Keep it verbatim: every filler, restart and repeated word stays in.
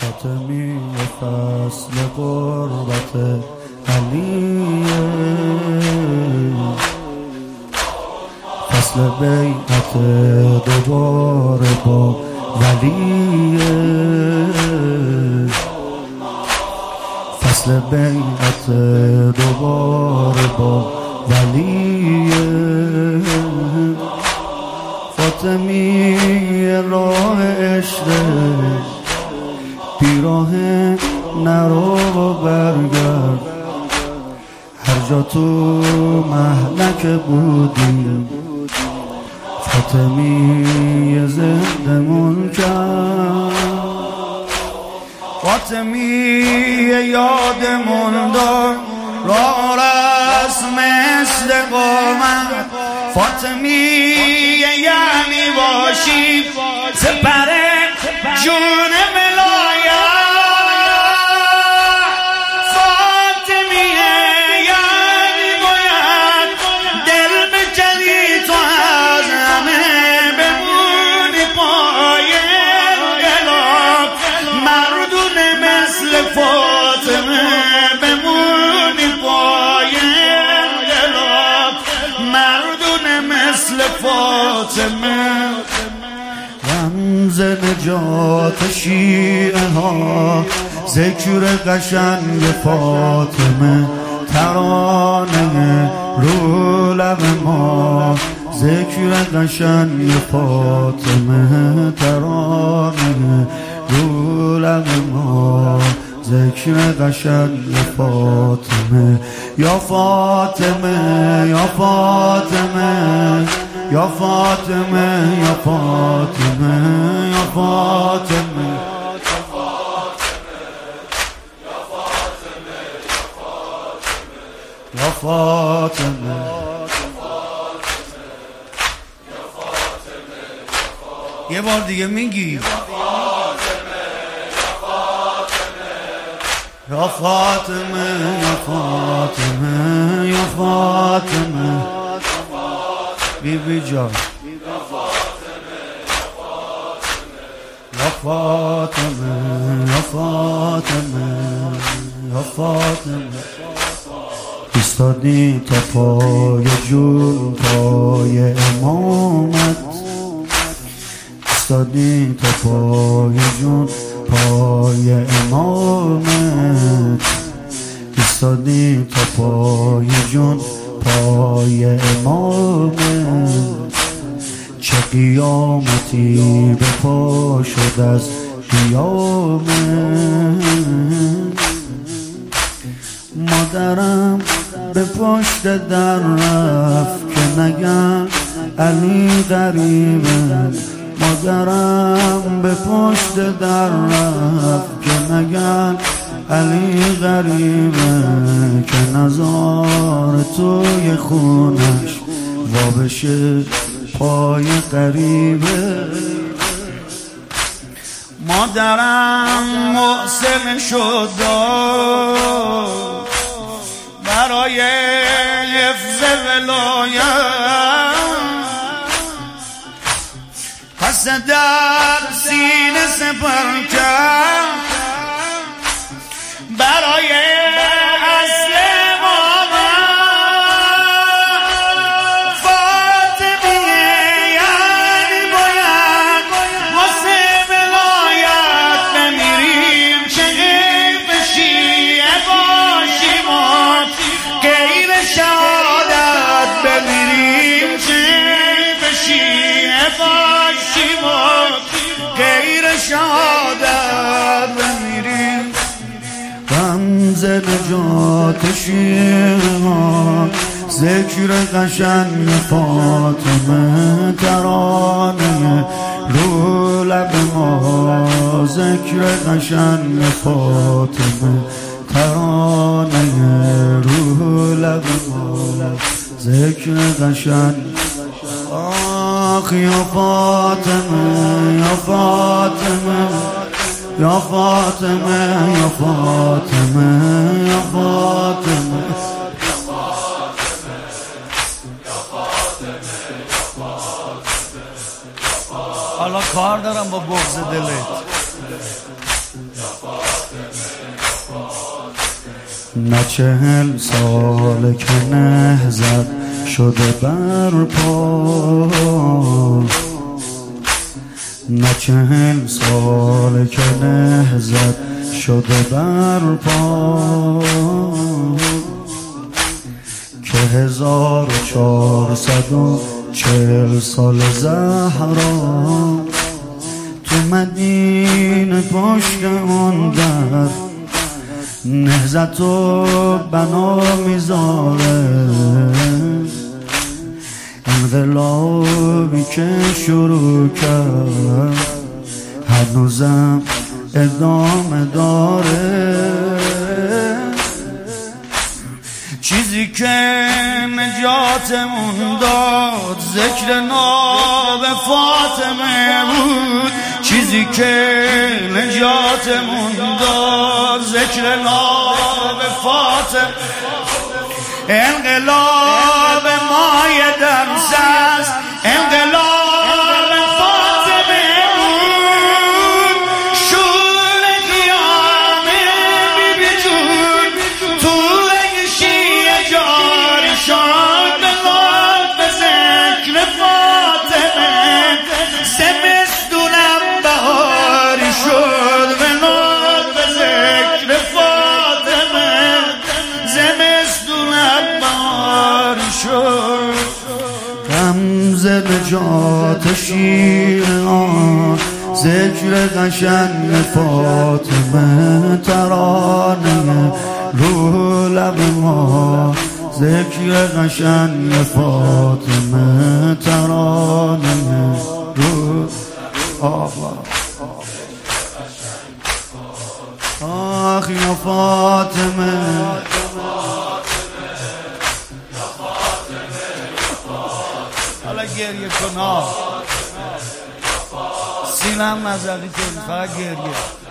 فاطمی فصل قربت علیه، فصل بیعت دوباره با ولیه، فصل بیعت دوباره با ولیه. فاطمی راه عشق بیراه نرو و برگرد، هر جا تو مهلک بودی فاطمی زندمون کرد. فاطمی یادمون دار راه رسم استقامت، فاطمی یعنی باشی سپر جون ولایت، فاطمی یعنی باید دل بکنی تو از همه بمونی پای انقلاب، مردون مثل فاطمه بمونی پای انقلاب، مردون مثل فاطمه. رمز نجات شیعه ها ذکر قشنگ فاطمه، ترانه رو لب ما ذکر قشنگ فاطمه، ترانه رو لب ما ذکر قشنگ فاطمه. یا فاطمه یا فاطمه یا فاطمه یا فاطمه یا فاطمه یا فاطمه. یه بار دیگه میگی یا فاطمه یا فاطمه یا فاطمه. بی بی جان یا فاطمه یا فاطمه یا فاطمه. ایستادی تا پای جون پای امامت، ایستادی تا پای جون پای امامت، ایستادی تا پای جون پای امامت. چه قیامتی به پا شد از قیامت، مادرم به پشت در رفت که نگن علی غریبه، مادرم به پشت در رفت که نگن علی غریبه، که نظار توی خونش وا بشه پای غریبه. مادرم محسن شد برای حفظ ولایت، پس در سینه سپر کرد برای اصل امامت. فاطمی یعنی باید واسه ولایت بمیریم، چه غیب شیعه باشیم و غیر شهادت بمیریم، چه غیب شیعه باشیم و غیر شهادت بمیریم. رمز نجات شیعه ما ذکر قشنگ فاطمه، ترانه رو لب ما ذکر قشنگ فاطمه، ترانه رو لب ما ذکر قشنگ. آخ یا فاطمه یا فاطمه یا فاطمه یا فاطمه یا فاطمه. حالا کار دارم با بغض دلت. نه چهل سال که نهضت شده بر پا، نه چهل سال که نهضت شده بر پا، که هزار و چهارصد و چهل سال زهرا تو مدینه پشت اون در نهضت و بنا میذاره. انقلابی که شروع کرد هنوزم ادامه داره. چیزی که نجاتمون داد ذکر ناب فاطمه بود، چیزی که نجاتمون داد ذکر ناب فاطمه. انقلاب مای درس است، انقلاب فاطمه بود، شور قیامه بی بی جون تو شیعه جاری شد به خود به ذکر فاطمه. زمستونم بهاری شد به خود به ذکر فاطمه، زمستونم بهاری شد. رمز نجات شیعان ذکر قشنگ فاطمه، ترانه رو لب ما ذکر قشنگ فاطمه، ترانه رو آقا. آخ یا فاطمه، حالا گریه کن ها، سینم نزدی که فقط گریه.